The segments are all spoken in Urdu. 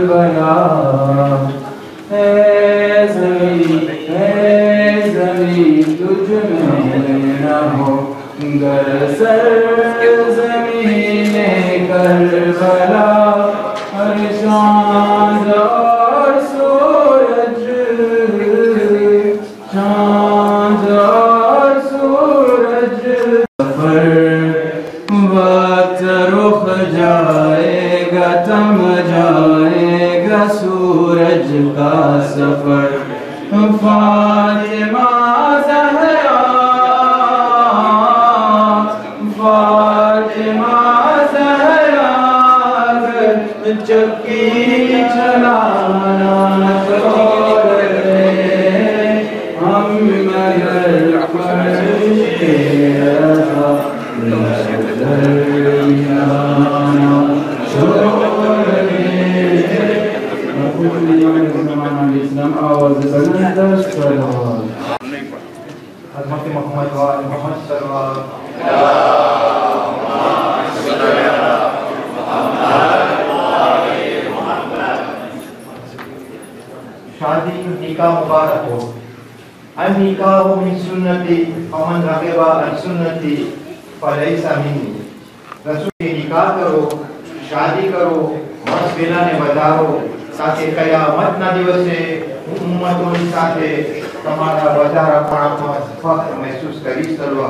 کربلا اے زمین تجھ میں نہ ہو گر سرزمین کربلا ہر چاند اور سورج چاند اور سورج سفر وقت رخ جائے گا تم جائے گا سورج کا سفر فاطمہ زہرا فاطمہ زہرا چکی چلانا چھوڑ دے ہم مگر فرشتے رضا دریانا چھوڑ دے اسلام آواز بلند صلوات حضرت محمد و آل محمد صلوات شادی نکاح مبارک ہو النکاح من سنتی فمن رغب عن سنتی فلیس منی رسول کی نکاح کرو شادی کرو مست بیلانے بجارو تاکہ قیامت نہ દિવસે ઉમ્મતોની સાથે તમારા બજારા પણ ફક્ત મહેસૂસ કરી શકો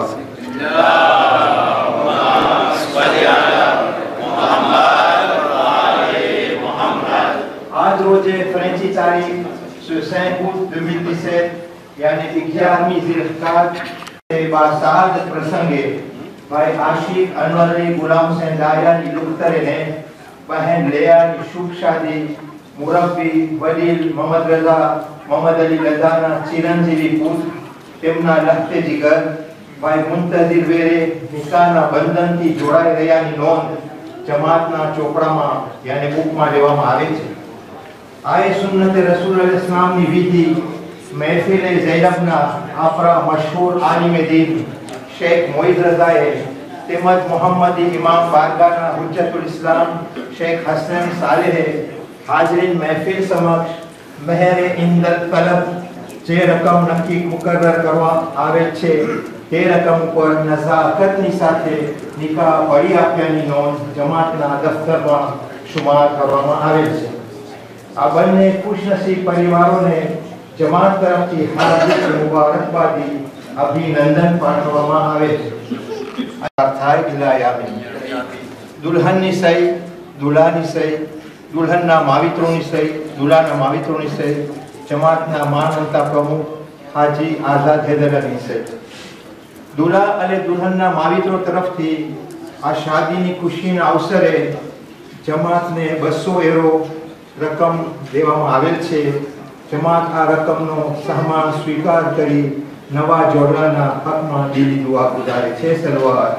آج روز فرانسی تاریخ 5 août 2017 یعنی 11ویں ذی القعدہ کے باسعادت پرسنگے بھائی عاشق انور علی غلام حسین دایانی دختر نے بہن لیا کی شوخ شادی مربی ولیل محمد رضا محمد علی لدانا چیرنجیوی پوت تمنا لخت جگر بھائی منتظر ویرے نکاحنا بندن کی جوڑائی ریانی نوند جماعتنا چوپڑاما یعنی بکما لیواما آوے چھے آئے سنت رسول علیہ السلام نی ویدی محفل زینبنا آپرا مشہور عالم دین شیخ معید رضا ہے تیمت محمدی امام بارگانا حجت الاسلام شیخ حسن صالح ہے حاضرین محفل سمکش مہر اندل طلب جے رقم نکی مقرر کروا آوے چھے تے رقم پر نزاکتنی ساتھے نکاح پڑی آپیانی نون جماعتنا دفتر با شمار کروا آوے چھے ابن نے خوش نصیب پریواروں نے جماعت طرف کی حاضر مبارک بادی ابھی نندن پانٹوا آوے چھے تھائی الہیامی دلہن نی سئی دلہنی سئی دلہننا ماویترونی سئی دلہننا ماویترونی سئی جماعتنا ماننتا پرموخ حاجی آزاد حیدرعلی سئی دلہا علی دلہننا ماویترو طرف تھی آ شادی نی خوشین اوسرے جماعت نے 200 ایرو رقم دیوا آویل چھے جماعت آ رقم نو سہمان سویکار کری نوا جوڑانا حق ماں دیلی دعا گزارے چھے سلوات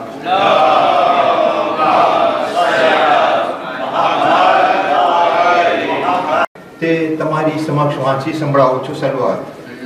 تے تمہاری سمکش وانچی سنبڑاؤ چھو سلوات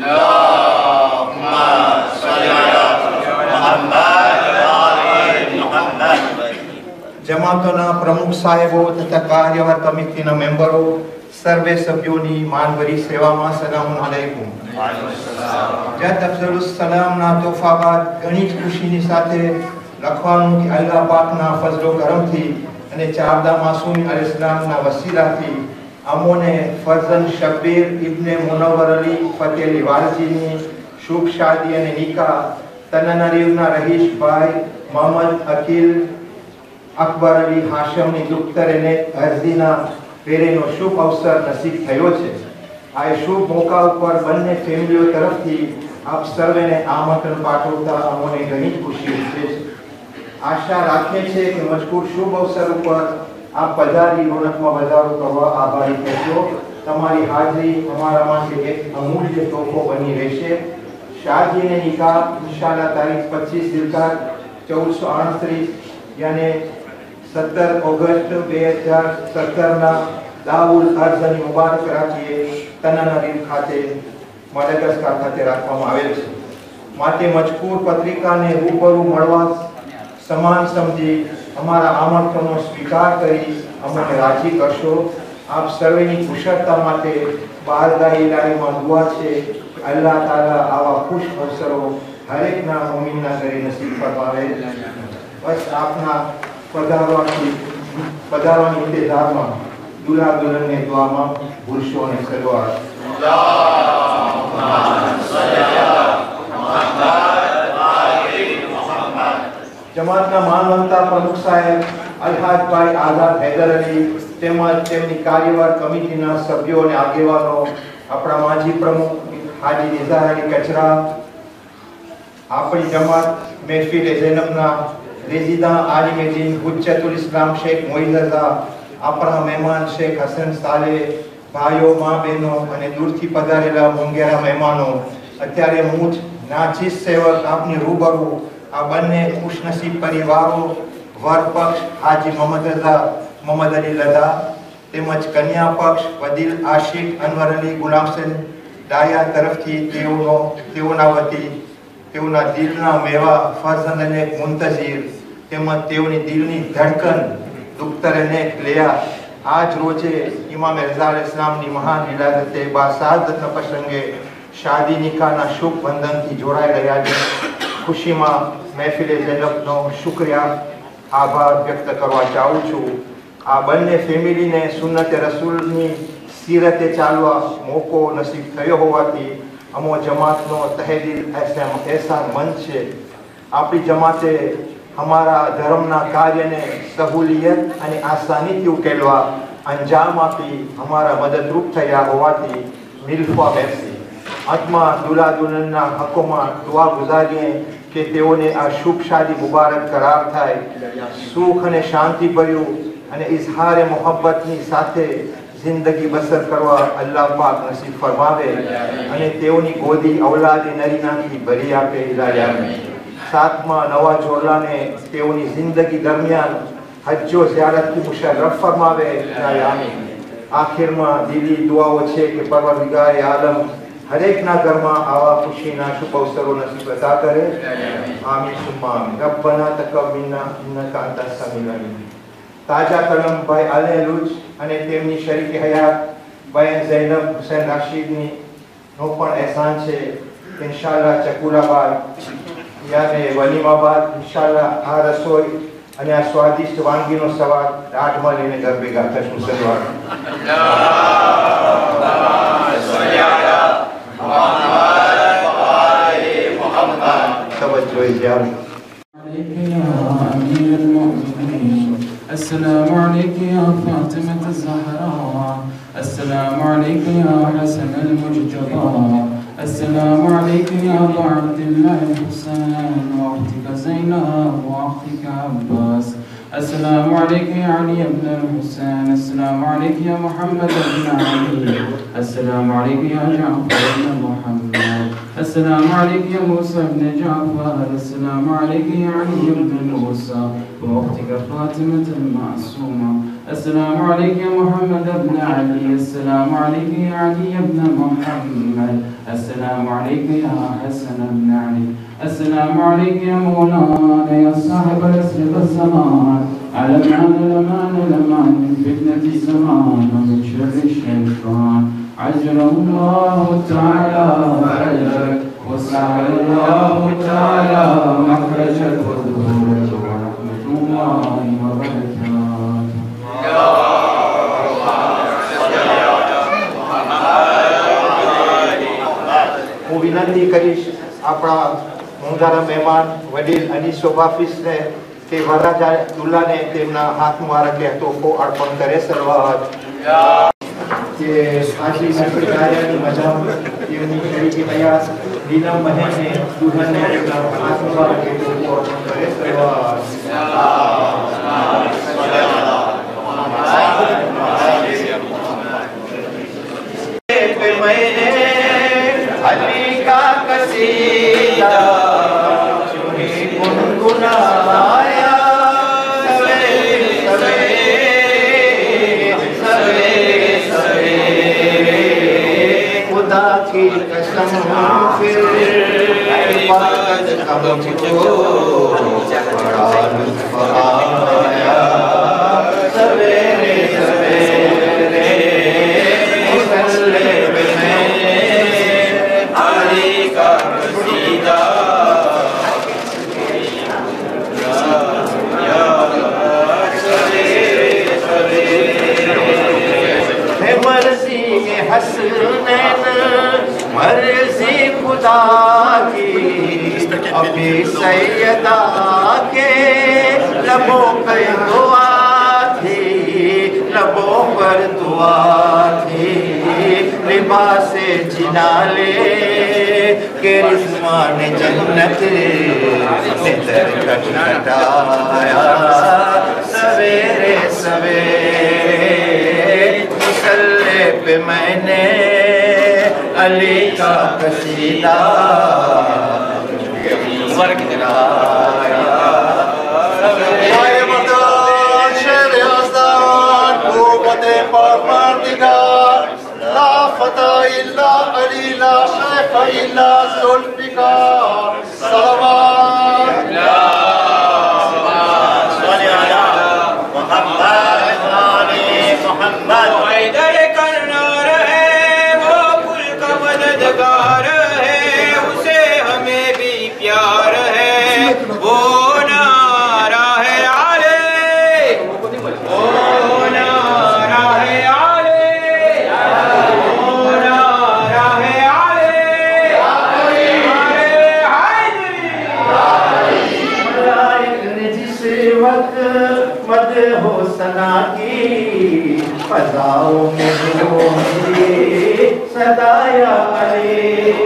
جماعتنا پرموخ صاحبو تتا کاریور کمیٹینا ممبرو سروے سبیونی مانوری سیوا ماں سلام علیکم جت افضل السلام نا توفہ بعد گھنیچ خوشینی ساتھے لکھوانوں کی اللہ پاک نا فضل و کرم تھی انہیں چاردہ معصومی علیہ السلام نا وسیلہ تھی امونے فرزن شبیر ابن منور علی فتح علی والجی نے شوخ شادی نے نکاح تننریونا رہیش بھائی محمد عقیل اکبر علی ہاشم نے دختر نے ارزینا پیرینو شوخ اوسر نصیب تھیو چھے آئے شوخ موقع پر بننے فیملیو طرف تھی آپ سروے نے آمنترن پاٹھوتا امونے گھنی خوشی ہوتے آشا راکھے چھے کہ مذکور شوخ اوسر پر آپ پداری رونق میں بازاروں کا آبائی کہتے ہو تمہاری حاضری ہمارا ماں سے ایک امولیہ توفو بنی رہشے شادی نے نکاح انشاءاللہ تاریخ 25 ذی القعدہ 1438 یعنی 17 اگست 2017 نا داول ارزنی مبارک راکھیے تننریو کھاتے مڈغسکر کھاتے راکھવામાં આવેલ છે માટે મજકૂર પત્રિકાને રૂબરૂ મળવા સમાન સમજી અમારા આમંત્રણનો સ્વીકાર કરી અમને રાજી કરશો આપ સર્વેની કુશળતા માટે બારગાહી ઇલાહીમાં દુઆ છે કે અલ્લાહ તાલા આવા ખુશ અવસરો હરેકના મોમિનના ઘરે નસીબ ફરમાવે. બસ આપના પધારવાની ઇંતજારમાં દુલ્હા દુલ્હનને દુઆમાં પુરુષો અને સલવાર. જમાતના માનવંતા પ્રમુખ સાહેબ અલ્હાજભાઈ આઝાદ હૈદર અલી તેમજ તેમની કાર્યવાર કમિટીના સભ્યો અને આગેવાનો, આપણા માજી પ્રમુખ હાજી નિઝાર અલી કચરા, આપણી જમાત મહેફિલ ઝૈનબના રેઝિદા આલિમ દીન હુજ્જતુલ ઇસ્લામ શેખ મોઈઝ રઝા, આપણા મહેમાન શેખ હસન સાલે, ભાઈઓ, મા, બહેનો અને દૂરથી પધારેલા મોંઘેરા મહેમાનો, અત્યારે હું જ નાચીસ સેવક આપની રૂબરૂ આ બંને ખુશનસીબ પરિવારો વર પક્ષ હાજી મોહમ્મદ રઝા મોહમ્મદ અલી લધા તેમજ કન્યા પક્ષ વદીલ આશિક અનવર અલી ગુલામસન ડાયા તરફથી તેઓના વતી તેઓના દિલના મેવા ફરઝંદ અને મુંતઝીર તેમજ તેઓની દિલની ધડકન દુખ્તર અને લેયા આજ રોજે ઇમામ રઝા ઇસ્લામની મહાન વિલાદતે બાસાદતના પ્રસંગે શાદી નિકાહના શુભ બંધનથી જોડાઈ રહ્યા છે. ખુશીમાં મહેફિલ ઝૈનબનો શુક્રિયા આભાર વ્યક્ત કરવા ચાહું છું. આ બંને ફેમિલીને સુન્નતે રસૂલની સીરતે ચાલવા મોકો નસીબ થયો હોવાથી અમો જમાતનો તહેદિલ એહસાન મંદ છે. આપણી જમાતે અમારા ધર્મના કાર્યને સહુલિયત અને આસાનીથી ઉકેલવા અંજામ આપી અમારા મદદરૂપ થયા હોવાથી મિલ્ફા બેસી અંતમાં દુલ્હા દુલ્હનના હકોમાં દુઆ ગુજારીએ કે તેઓને આ શુભ શાદી મુબારક કરાર થાય, સુખ અને શાંતિ ભર્યું અને ઇઝહારે મોહબ્બતની સાથે જિંદગી બસર કરવા અલ્લાહ પાક નસીબ ફરમાવે અને તેઓની ગોદી ઔલાદે નરીનાથી ભરી આપે. ઇલાહી સાતમા નવા જોડલાને તેઓની જિંદગી દરમિયાન હજ્જો ઝિયારતથી મુશર્રફ ફરમાવે. ઇલાહી આખિરમાં દિલી દુઆઓ છે કે પરવરદિગારે આલમ હરેકના ઘરમાં આવા ખુશીના શુભ અવસરો નસીબ અતા કરે. આમીન સુમ્મા આમીન. રબ્બના તકબ્બલ મિન્ના ઇન્નકા અંતસ સમીઉલ અલીમ. તાજા કલમ ભાઈ આલેલુજ અને તેમની શરીકે હયાત ભાઈ ઝૈનબ હુસૈન રાશિદની નો પણ એહસાન છે. ઇન્શાઅલ્લાહ ચકુલાબાદ યાને વલીમાબાદ ઇન્શાઅલ્લાહ આ રસોઈ અને આ સ્વાદિષ્ટ વાનગીનો સવાદ દાઢમાં લઈને ઘર ભેગા થશું. સલવાર السلام عليك يا فاطمة الزهراء، السلام عليك يا حسن المجتبى، السلام عليك يا أبا عبد الله الحسين وأختك زينب وأختك عباس، السلام عليك يا علي بن الحسين، السلام عليك يا محمد بن علي، السلام عليك يا جعفر بن محمد، السلام عليك يا موسى بن جعفر، السلام عليك يا علي بن موسى وأختك فاطمة المعصومة، السلام عليك يا محمد بن علي، السلام عليك يا علي بن محمد، السلام عليك يا حسن بن علي، السلام عليك يا مولانا يا صاحب العصر والزمان، علمان الأمان الأمان من فتنة الزمان ومن شر الشيطان، عجل الله تعالى فرجك وسع الله تعالى مخرجك وظهورك ورحمة الله وبركاته. હું વિનંતી કરીશ આપણા મોંઘારા મહેમાન વડીલ અનીસ શોભાફિસને કે વરરાજા દુલ્હાને તેમના હાથ મુબારકે તોહફો અર્પણ કરે. સલવાત કે હાજી સંપ્રદાયની મજા તેમની તરીકે તૈયાર દીનમ બહેને દુલ્હનને તેમના હાથ મુબારકે તોહફો અર્પણ કરે. સલવાત अली का कसीदा चुनी गुनगुनाया सवेरे सवेरे सवेरे सवेरे खुदा की कसम फिर इबादत का मुझको बड़ा लुत्फ आया सवेरे सवेरे مرضی حسنین مرضی خدا کی اپنی سیدہ کے لبوں پر دعا تھی لبوں پر دعا تھی لباس جنالے کہ رضوان جنت نے درکٹ کٹایا سویرے سویرے مصلی پہ میں نے علی کا قصیدہ لا فتح الا علی لا شیخ الا ذوالفقار صلوات صلی علی محمد علی محمد حیدر کرنار ہے وہ کل کا مددگار ہے اسے ہمیں بھی پیار ہے وہ نعرہ ہے علی وہ نعرہ ہے ہو سنا کی فضاؤں میں گونجے صدایا علی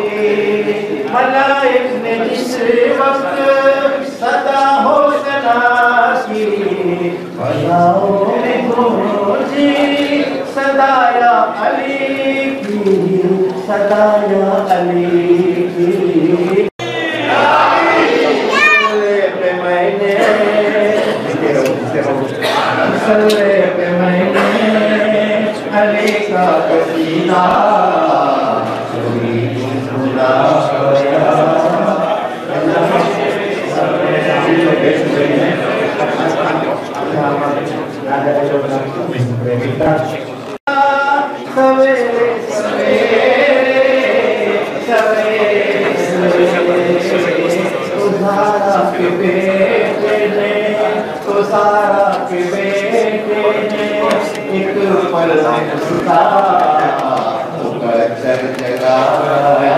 ملائک نے جس وقت صدا ہو سنا کی فضاؤں میں گونجے صدایا علی کی صدایا علی کی مصلی پہ میں نے علی کا قصیدہ سویرے سویرے سارا کے بیٹے نے تو سارا کے بیٹے نے ایک پل میں ستا تو کر جگایا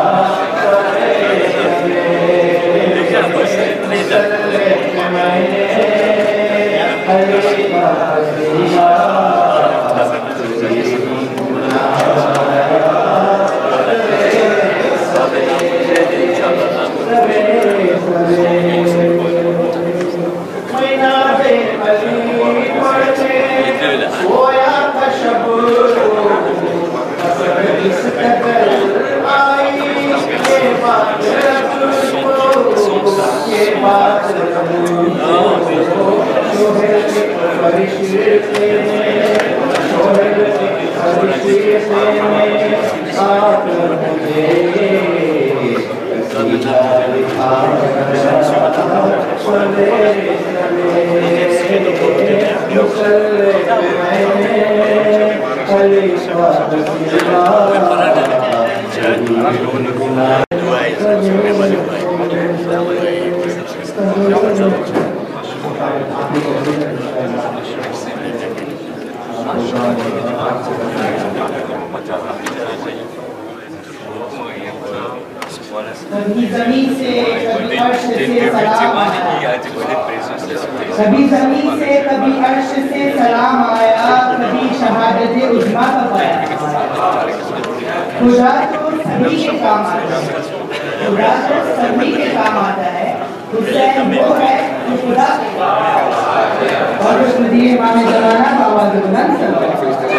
کبھی زمین سے کبھی عرش سے سلام آیا کبھی زمین سے کبھی عرش سے سلام آیا کبھی شہادت عظمیٰ کا پایا خدا تو سبھی کے کام آتا ہے خدا تو سبھی کے کام آتا ہے حسین وہ ہے جو خدا کے کام آتا ہے اور اس مدیہ امام زمانہ کا آواز بلند صلی اللہ علیہ وسلم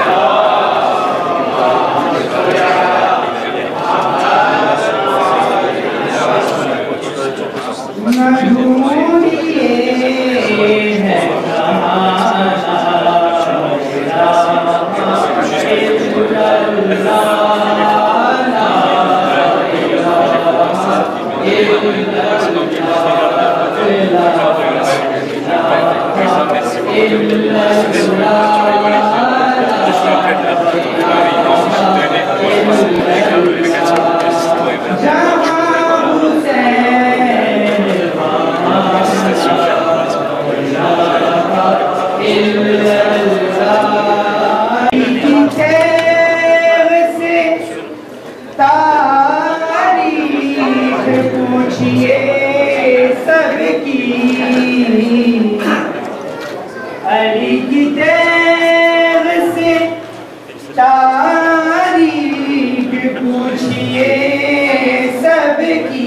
पूछिए सबकी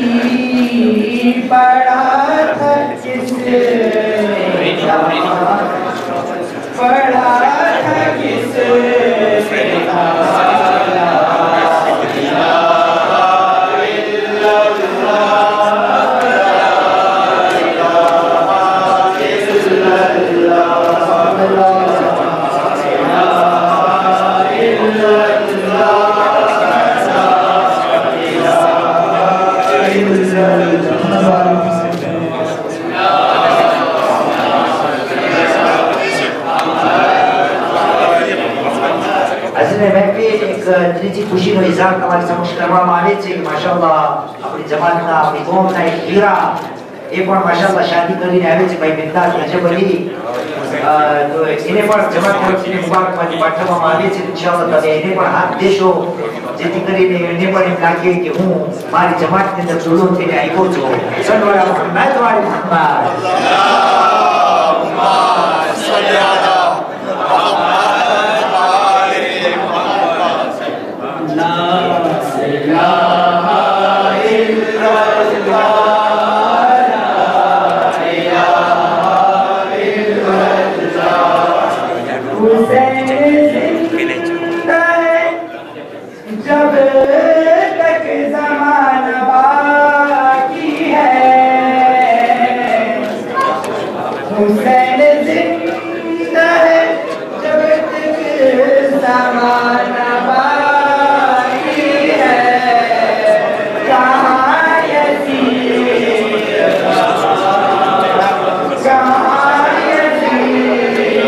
पढ़ा था किसने पढ़ा था किसने تریجی خوشی نو اظہار تمہاری سمجھ کروا مانے سے کہ ماشاءاللہ اپنی زبان کا اپنی قوم کا ایک ہیرا ایک بار ماشاءاللہ شادی کری نے آئے سے بھائی ممتاز عجب علی تو انہیں پر جماعت طرف سے مبارک مالی باٹھا مانے سے انشاءاللہ تبھی انہیں پر ہاتھ دیشو جیتی کری نے انہیں پر امکا کے کہ ہوں ماری جماعت کے اندر دولوں کے لئے آئی کو جو سنوارا محمد واری محمد اللہم صلی علی جب تک زمانہ باقی ہے حسین زندہ ہے جب تک زمانہ باقی ہے کہاں یزید کہاں یزید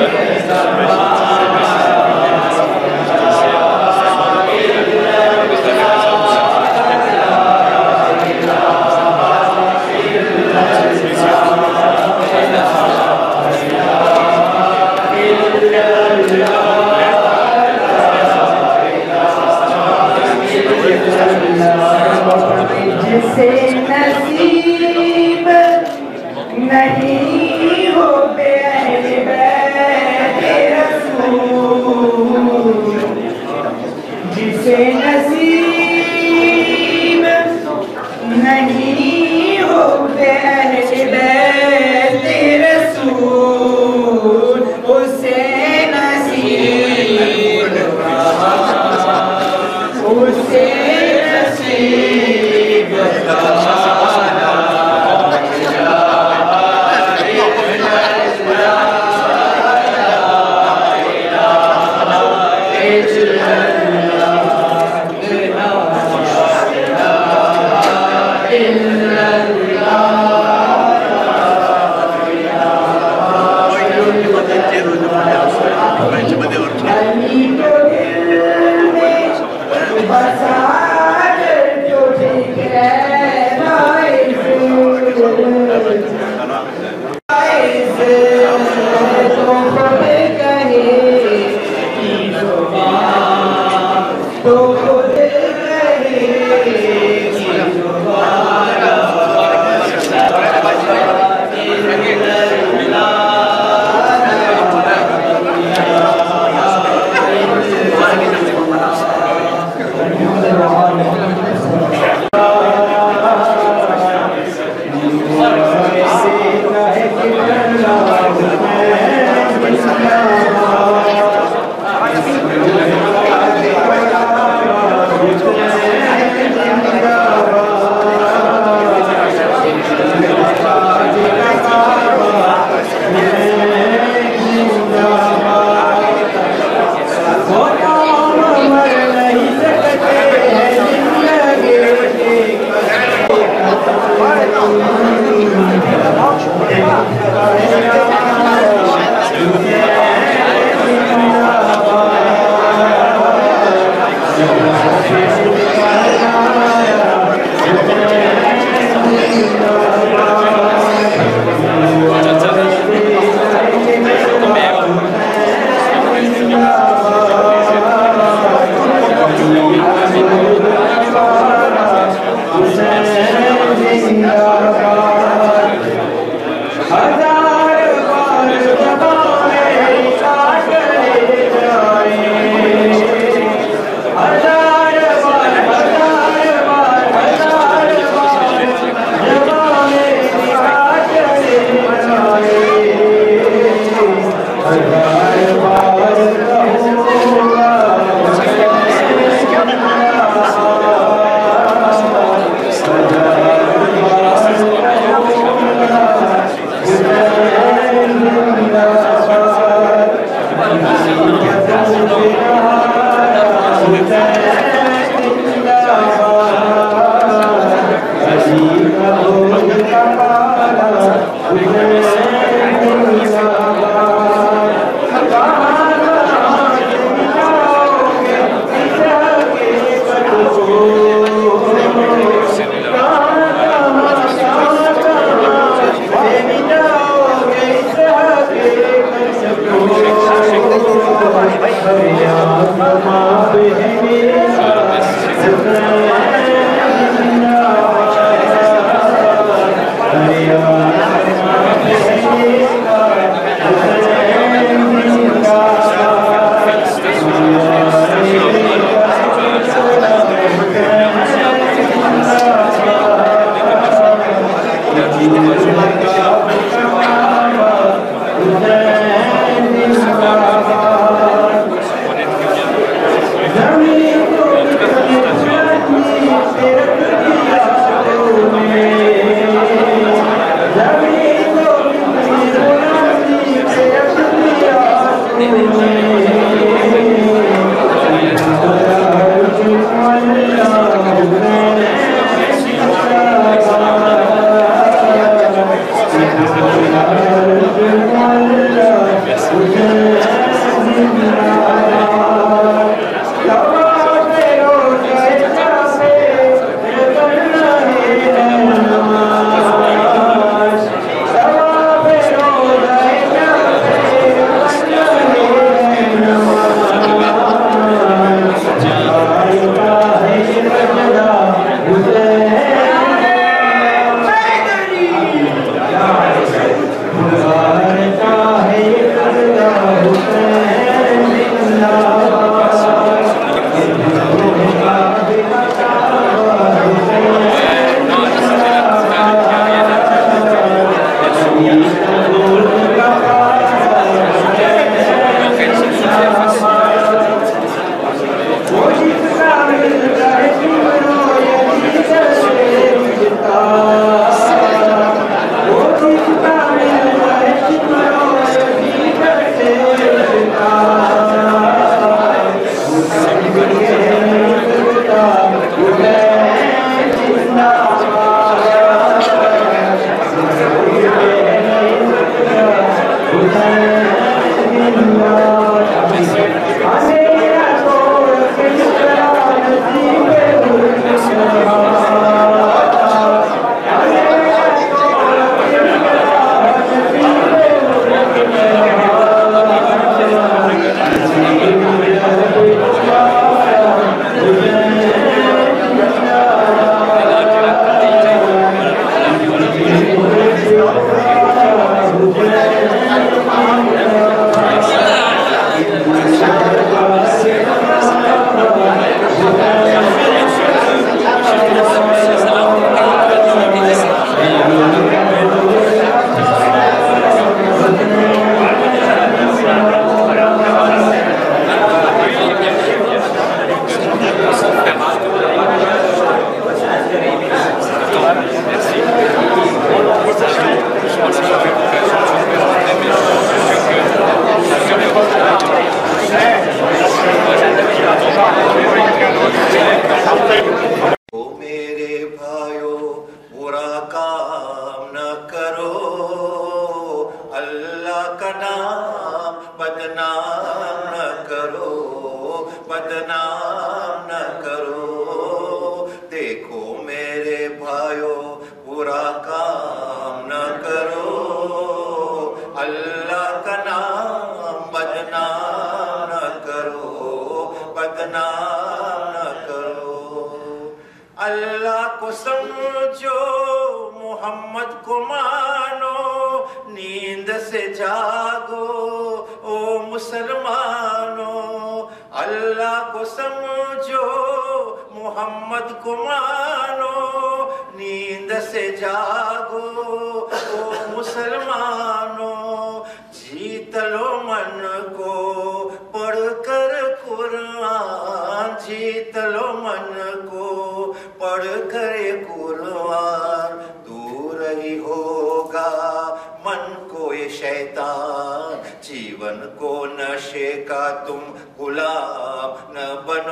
जीवन को नशे का तुम गुलाम न बनो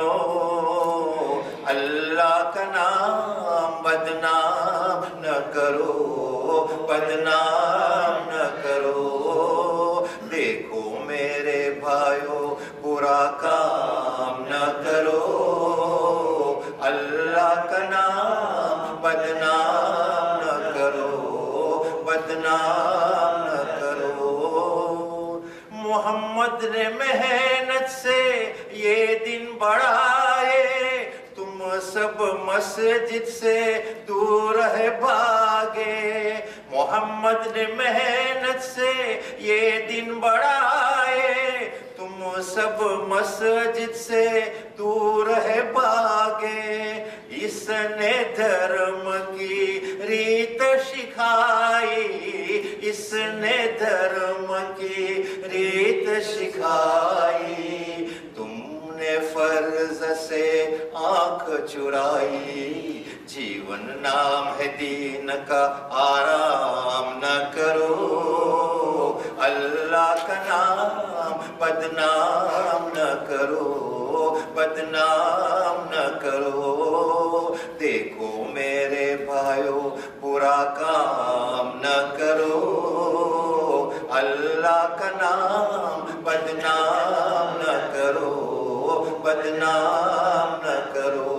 سنو اللہ کا نام بدنام نہ کرو بدنام نہ کرو دیکھو میرے بھائیو برا کام نہ کرو اللہ کا نام بدنام نہ کرو بدنام نہ کرو محمد نے محنت سے یہ دن بڑھائے تم سب مسجد سے دور ہے بھاگے محمد نے محنت سے یہ دن بڑھائے تم سب مسجد سے دور ہے بھاگے اس نے دھرم کی ریت سکھائی اس نے دھرم کی ریت سکھائی تم نے فرض سے آنکھ چرائی جیون نام ہے دین کا آرام نہ کرو اللہ کا نام بدنام نہ کرو بدنام نہ کرو دیکھو میرے بھائیو برا کام نہ کرو اللہ کا نام بدنام نہ کرو بدنام نہ کرو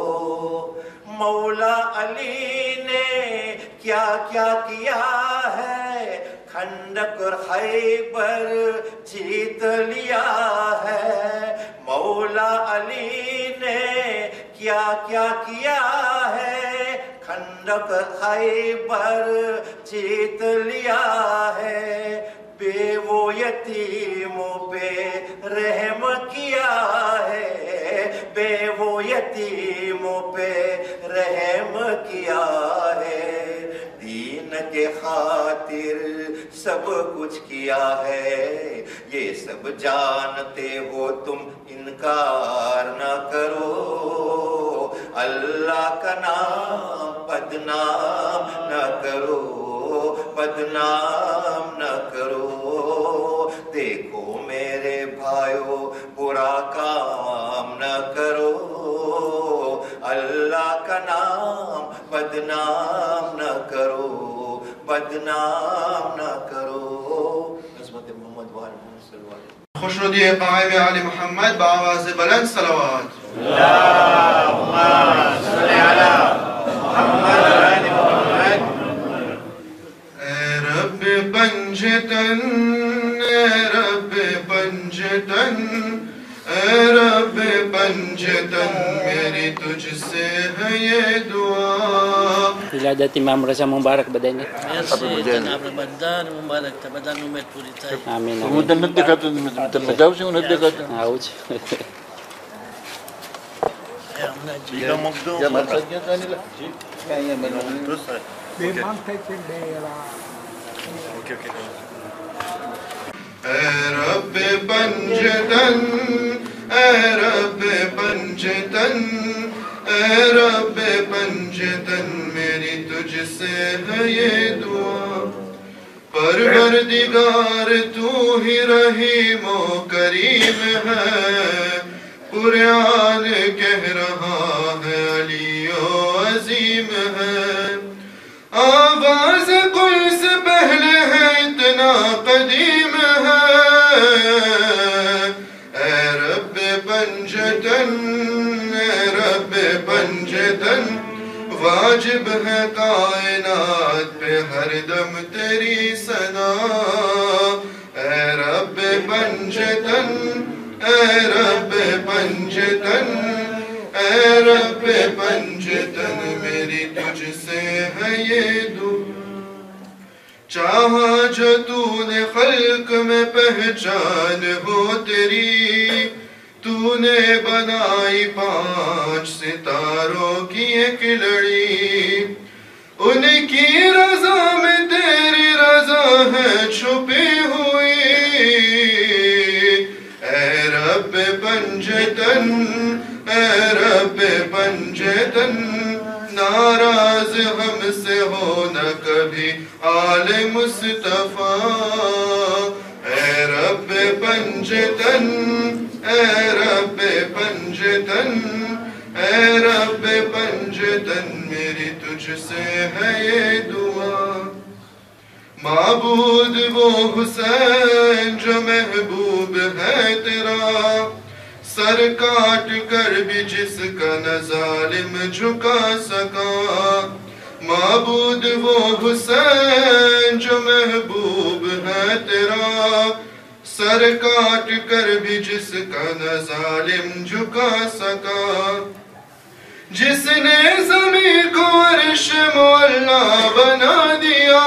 مولا علی نے کیا کیا کیا ہے کھندق اور خیبر جیت لیا ہے مولا علی نے کیا کیا کیا ہے کھندق خیبر جیت لیا ہے بیوہ یتیموں پہ رحم کیا ہے بیوہ یتیموں پہ رحم کیا ہے دین کے خاطر سب کچھ کیا ہے یہ سب جانتے ہو تم انکار نہ کرو اللہ کا نام بدنام نہ کرو بدنام نہ کرو دیکھو میرے بھائیو برا کام نہ کرو اللہ کا نام بدنام نہ کرو بدنام نہ کرو عظمت محمد وآل محمد صلی اللہ علیہ وسلم خوش ردیے قائم آل محمد بآواز بلند صلوات اللہم صلی علی محمد وآل محمد اے رب پنجتن اے رب پنجتن اے رب پنجتن میری تجھ سے ہے یہ دعا ولادت Imam Reza Mubarak badannya. Tanah Ramadan Mubarak tabadan umat puritai. Amin. Kemudian nanti kata terjauh sih nanti kata. Ouch. Ya menajib. Jika muktu. Ya maksudnya tadi lah. Kayaknya benar. Terus. Memang teknik daerah. Oke. اے رب پنجتن اے رب پنجتن اے رب پنجتن میری تجھ سے ہے یہ دعا پروردگار تو ہی رحیم و کریم ہے قرآن کہہ رہا ہے علی و عظیم ہے آواز قل سے پہلے ہے اتنا قدیم ہے اے رب پنجتن اے رب پنجتن واجب ہے کائنات پہ ہر دم تیری ثنا اے رب پنجتن اے رب پنجتن اے رب پنجتن میری تجھ سے ہے یہ دعا چاہا جو تو نے خلق میں پہچان ہو تیری تو نے بنائی 5 ستاروں کی ایک لڑی ان کی رضا میں تیری رضا ہے چھپی ہوئی اے رب پنجتن اے رب پنجتن ناراض ہم سے ہو نہ کبھی آل مصطفیٰ اے رب پنجتن اے رب پنجتن پنجتن اے رب پنجتن میری تجھ سے ہے یہ دعا معبود وہ حسین جو محبوب ہے تیرا سر کاٹ کر بھی جس کا نہ ظالم جھکا سکا معبود وہ حسین جو محبوب ہے تیرا سر کاٹ کر بھی جس کا نہ ظالم جھکا سکا جس نے زمین کو عرش معلا بنا دیا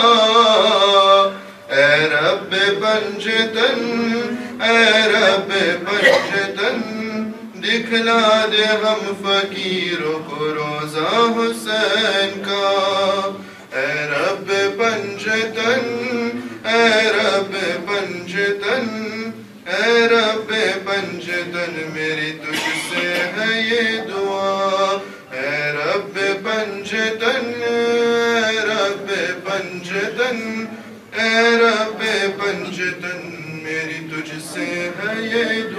اے رب پنجتن اے رب پنجتن دکھلا دے ہم فقیروں کو روزہ حسین کا اے رب پنجتن اے رب پنجتن اے رب پنجتن میری تجھ سے ہے یہ دعا اے رب پنجتن اے رب پنجتن اے رب پنجتن میری تجھ سے ہے یہ دعا